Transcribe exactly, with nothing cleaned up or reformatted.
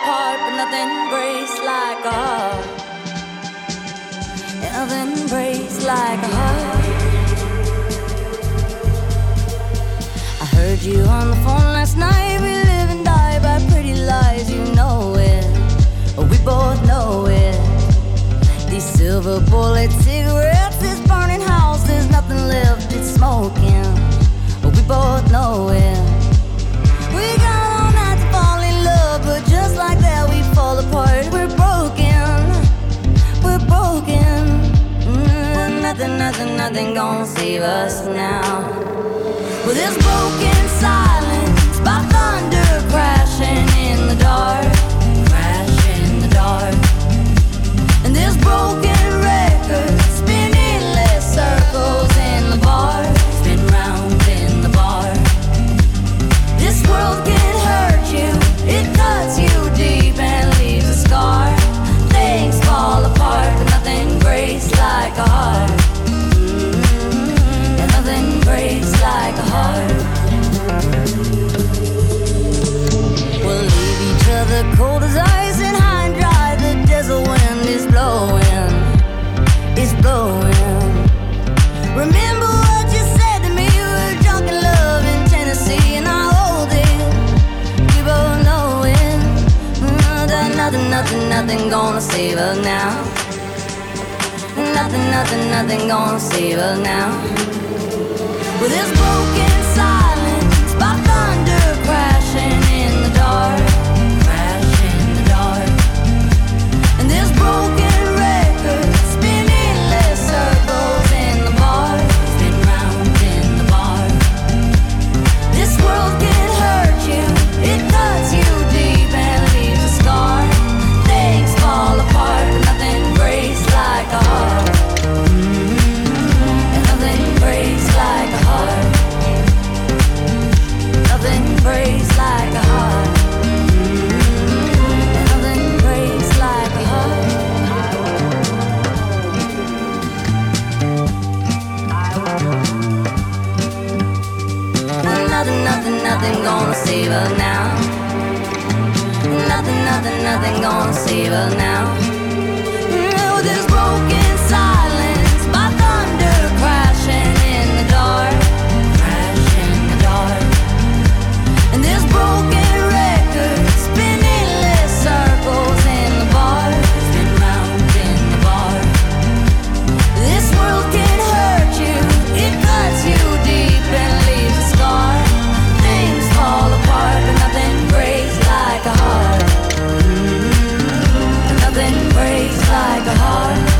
apart, but nothing breaks like a heart. Nothing breaks like a heart. I heard you on the phone last night. We live and die by pretty lies, you know it. We both know it. These silver bullet cigarettes, this burning house, there's nothing left, it's smoking. We both know it. We got all night to fall in love, but just like that we fall apart. We're broken, we're broken. Mm, nothing, nothing, nothing gonna save us now. With this broken silence, by thunder crashing in the dark, crash in the dark. And this broken record spin endless circles in the bar, spin round in the bar. This world can hurt you, it cuts you deep and leaves a scar. Things fall apart, but nothing breaks like a heart. Mm-hmm. Yeah, nothing breaks like a heart. We'll leave each other cold as ice and high and dry. The desert wind is blowing, it's blowing. Remember what you said to me, we were drunk in love in Tennessee, and I hold it, we both know it. Mm, that nothing, nothing, nothing gonna save us now. Nothing, nothing, nothing gonna save us now. With this broken silence, by thunder crashing in the dark, crash in the dark. And this broken record spin endless circles in the bar, spin round in the bar. This world can hurt you, it cuts you deep and leaves a scar. Things fall apart, but nothing breaks like a heart. Mm-hmm. And nothing breaks like a heart. Nothing breaks like a heart. Mm-hmm. And nothing breaks like a heart. Nothing, nothing, nothing gonna save us now. Nothing, nothing, nothing gonna save us now. With this broken silence, by thunder crashing in the dark, crash in the dark. And this broken record spin endless circles in the bar, spin round in the bar. This world can hurt you, it cuts you deep and leaves a scar. Things fall apart, but nothing breaks like a heart. Mm-hmm. Nothing breaks like a heart.